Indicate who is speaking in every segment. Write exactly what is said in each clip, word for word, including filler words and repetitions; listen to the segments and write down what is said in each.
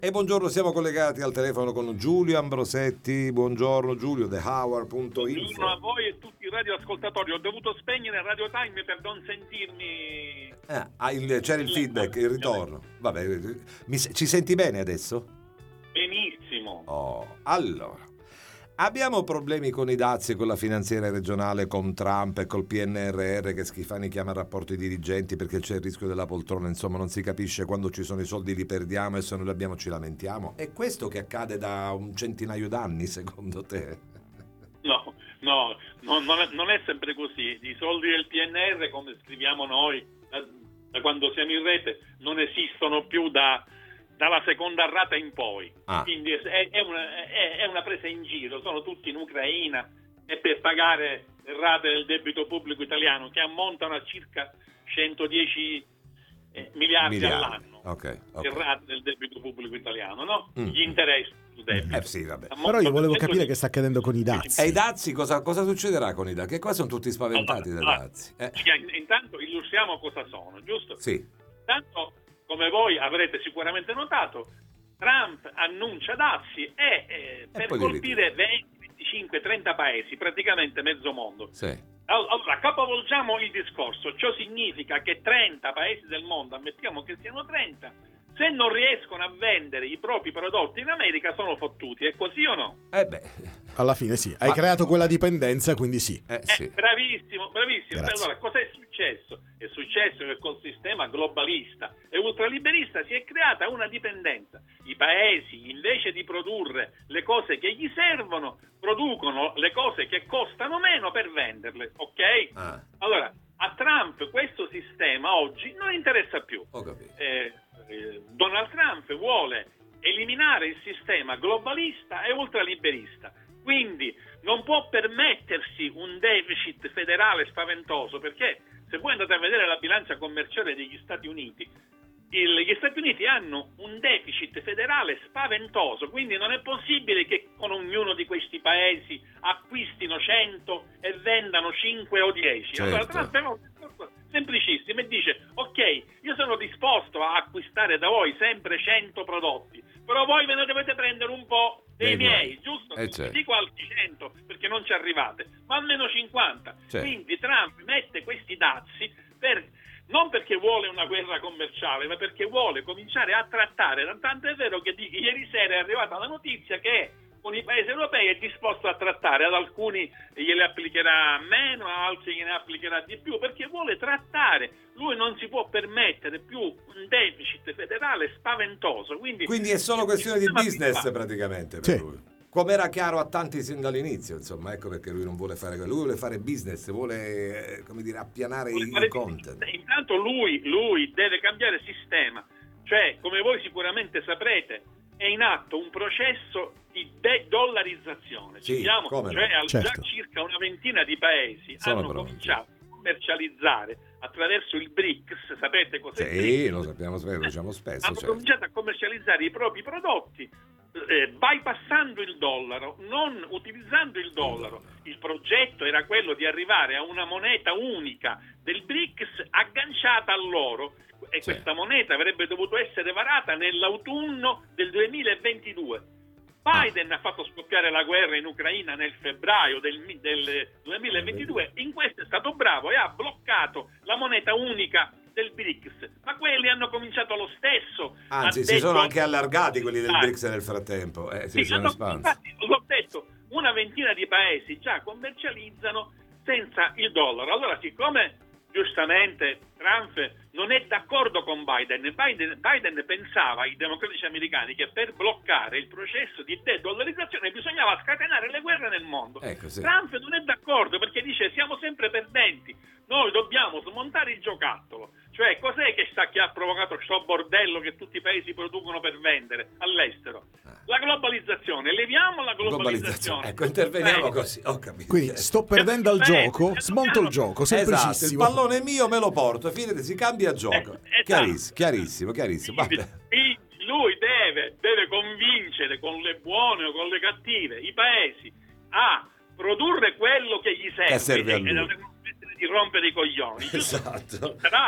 Speaker 1: E buongiorno, siamo collegati al telefono con Giulio Ambrosetti. Buongiorno Giulio, the hour punto info.
Speaker 2: Buongiorno a voi e tutti i radioascoltatori. Ho dovuto spegnere Radio Time per non sentirmi.
Speaker 1: Ah, ah, il, c'era il feedback, il ritorno. Vabbè, mi, ci senti bene adesso?
Speaker 2: Benissimo.
Speaker 1: Oh, allora. Abbiamo problemi con i dazi, con la finanziaria regionale, con Trump e col P N R R che Schifani chiama rapporti dirigenti perché c'è il rischio della poltrona, insomma non si capisce, quando ci sono i soldi li perdiamo e se non li abbiamo ci lamentiamo. È questo che accade da un centinaio d'anni secondo te?
Speaker 2: No, no, no non, è, non è sempre così. I soldi del P N R R, come scriviamo noi da, da quando siamo in rete, non esistono più da... dalla seconda rata in poi, ah. quindi è, è, una, è, è una presa in giro, sono tutti in Ucraina e per pagare le rate del debito pubblico italiano che ammontano a circa centodieci eh, miliardi, miliardi all'anno,
Speaker 1: okay, okay.
Speaker 2: le rate del debito pubblico italiano, no? Mm. Gli interessi sul debito.
Speaker 1: Eh sì, vabbè.
Speaker 3: Però io volevo capire che sta accadendo con i dazi.
Speaker 1: E i dazi, cosa, cosa succederà con i dazi? Che qua sono tutti spaventati
Speaker 2: allora,
Speaker 1: dai
Speaker 2: allora,
Speaker 1: dazi. Eh.
Speaker 2: Intanto illustriamo cosa sono, giusto?
Speaker 1: Sì.
Speaker 2: Intanto, come voi avrete sicuramente notato, Trump annuncia dazi e, eh, per colpire venti, venticinque, trenta paesi, praticamente mezzo mondo.
Speaker 1: Sì.
Speaker 2: Allora, capovolgiamo il discorso. Ciò significa che trenta paesi del mondo, ammettiamo che siano trenta, se non riescono a vendere i propri prodotti in America sono fottuti. È così o no?
Speaker 1: Eh beh,
Speaker 3: alla fine sì. Hai
Speaker 1: Ma...
Speaker 3: creato quella dipendenza, quindi sì.
Speaker 1: Eh, sì.
Speaker 2: Eh, bravissimo, bravissimo.
Speaker 3: Grazie.
Speaker 2: Allora, cosa è successo? È successo che col sistema globalista e ultraliberista si è creata una dipendenza. I paesi, invece di produrre le cose che gli servono, producono le cose che costano meno per venderle, ok?
Speaker 1: Ah.
Speaker 2: Allora, a Trump questo sistema oggi non interessa più.
Speaker 1: Ho capito.
Speaker 2: Eh, eh, Donald Trump vuole eliminare il sistema globalista e ultraliberista, quindi non può permettersi un deficit federale spaventoso, perché se voi andate a vedere la bilancia commerciale degli Stati Uniti, il, gli Stati Uniti hanno un deficit federale spaventoso, quindi non è possibile che con ognuno di questi paesi acquistino cento e vendano cinque o dieci.
Speaker 1: Certo.
Speaker 2: Allora Trump è un discorso semplicissimo e dice: ok, io sono disposto a acquistare da voi sempre cento prodotti, però voi ve ne dovete prendere un po' dei
Speaker 1: Dei
Speaker 2: miei,
Speaker 1: miei.
Speaker 2: giusto?
Speaker 1: Eh, certo.
Speaker 2: Dico altri cento perché non ci arrivate, ma almeno cinquanta.
Speaker 1: Certo.
Speaker 2: Quindi Trump mette questi dazi per, non perché vuole una guerra commerciale, ma perché vuole cominciare a trattare. Tanto è vero che di, ieri sera è arrivata la notizia che con i paesi europei è disposto a trattare, ad alcuni gliele applicherà meno, a altri gliene applicherà di più, perché vuole trattare. Lui non si può permettere più un deficit federale spaventoso. Quindi,
Speaker 1: Quindi è solo questione di business praticamente per
Speaker 3: sì.
Speaker 1: lui. Come era chiaro a tanti sin dall'inizio, insomma, ecco perché lui non vuole fare quello, lui vuole fare business, vuole, come dire, appianare vuole i, i content.
Speaker 2: Intanto lui, lui deve cambiare sistema, cioè, come voi sicuramente saprete, è in atto un processo di de-dollarizzazione.
Speaker 1: Sì,
Speaker 2: Diciamo,
Speaker 1: come
Speaker 2: cioè
Speaker 1: no?
Speaker 3: Certo.
Speaker 2: già circa una ventina di paesi
Speaker 1: Sono
Speaker 2: hanno
Speaker 1: pronti.
Speaker 2: cominciato a commercializzare attraverso il BRICS, sapete cos'è? il
Speaker 1: Sì,
Speaker 2: BRICS?
Speaker 1: lo sappiamo, lo diciamo spesso.
Speaker 2: Hanno
Speaker 1: Certo.
Speaker 2: cominciato a commercializzare i propri prodotti eh, bypassando il dollaro, non utilizzando il dollaro. Il progetto era quello di arrivare a una moneta unica del BRICS agganciata all'oro, e
Speaker 1: Sì.
Speaker 2: questa moneta avrebbe dovuto essere varata nell'autunno del duemilaventidue. Biden ah. ha fatto scoppiare la guerra in Ucraina nel febbraio del, del duemilaventidue, in questo è stato bravo e ha bloccato la moneta unica del BRICS, ma quelli hanno cominciato lo stesso.
Speaker 1: Anzi, si sono anche allargati quelli del BRICS nel frattempo, eh, si
Speaker 2: sì,
Speaker 1: sono
Speaker 2: hanno,
Speaker 1: espansi.
Speaker 2: infatti, l'ho detto, una ventina di paesi già commercializzano senza il dollaro. Allora, siccome giustamente Trump non è d'accordo con Biden. Biden, Biden pensava, ai democratici americani, che per bloccare il processo di de-dollarizzazione bisognava scatenare le guerre nel mondo.
Speaker 1: Ecco, sì.
Speaker 2: Trump non è d'accordo perché dice siamo sempre perdenti, noi dobbiamo smontare il giocattolo. Cioè, cos'è che sta che ha provocato questo bordello che tutti i paesi producono per vendere all'estero? La globalizzazione, leviamo la globalizzazione.
Speaker 1: Ecco, interveniamo
Speaker 2: eh.
Speaker 1: così, ho capito.
Speaker 3: Quindi sto perdendo al gioco, smonto il gioco, semplicissimo.
Speaker 1: Esatto, il pallone è mio, me lo porto, fidati, si cambia gioco.
Speaker 2: Eh,
Speaker 1: chiarissimo, chiarissimo, chiarissimo.
Speaker 2: Quindi,
Speaker 1: Vabbè.
Speaker 2: lui deve, deve convincere con le buone o con le cattive i paesi a produrre quello che gli serve,
Speaker 1: Che serve a lui.
Speaker 2: e non smettere di rompere i coglioni.
Speaker 1: Esatto.
Speaker 2: Sarà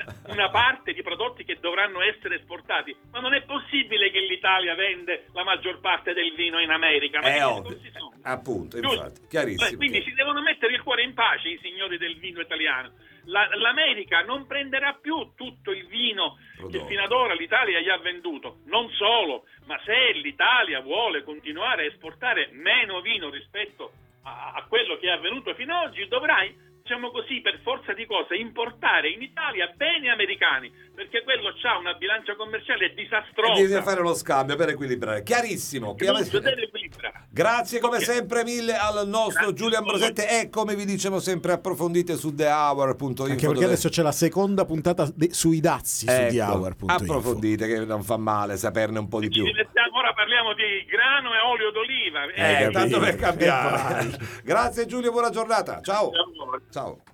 Speaker 2: una parte di prodotti che dovranno essere esportati, ma non è possibile che l'Italia vende la maggior parte del vino in America. Ma
Speaker 1: È
Speaker 2: che
Speaker 1: ovvio,
Speaker 2: discorsi sono?
Speaker 1: appunto,
Speaker 2: Giusto?
Speaker 1: infatti, chiarissimo.
Speaker 2: Eh, Quindi si devono mettere il cuore in pace i signori del vino italiano. La- L'America non prenderà più tutto il vino
Speaker 1: Prodotto.
Speaker 2: che fino ad ora l'Italia gli ha venduto. Non solo, ma se l'Italia vuole continuare a esportare meno vino rispetto a, a quello che è avvenuto fino ad oggi, dovrai, diciamo così, per forza di cose, importare in Italia beni americani, perché quello c'ha una bilancia commerciale
Speaker 1: E
Speaker 2: disastrosa.
Speaker 1: devi fare lo scambio per equilibrare. Chiarissimo.
Speaker 2: Giusto, deve equilibrare.
Speaker 1: Grazie come
Speaker 2: Ok.
Speaker 1: sempre mille al nostro
Speaker 2: Grazie
Speaker 1: Giulio
Speaker 2: a voi.
Speaker 1: Ambrosetti e come vi dicevo sempre approfondite su the hour punto info.
Speaker 3: Anche perché
Speaker 1: dove-
Speaker 3: adesso c'è la seconda puntata de- sui dazi su
Speaker 1: Ecco,
Speaker 3: the hour punto info.
Speaker 1: approfondite che non fa male saperne un po' di
Speaker 2: Ci
Speaker 1: più.
Speaker 2: divertiamo, ora parliamo di grano e olio d'oliva.
Speaker 1: Eh,
Speaker 3: capito.
Speaker 1: tanto per
Speaker 3: Eh,
Speaker 1: cambiare.
Speaker 3: vai.
Speaker 1: Grazie Giulio, buona giornata. Ciao.
Speaker 2: Ciao.
Speaker 1: Ciao.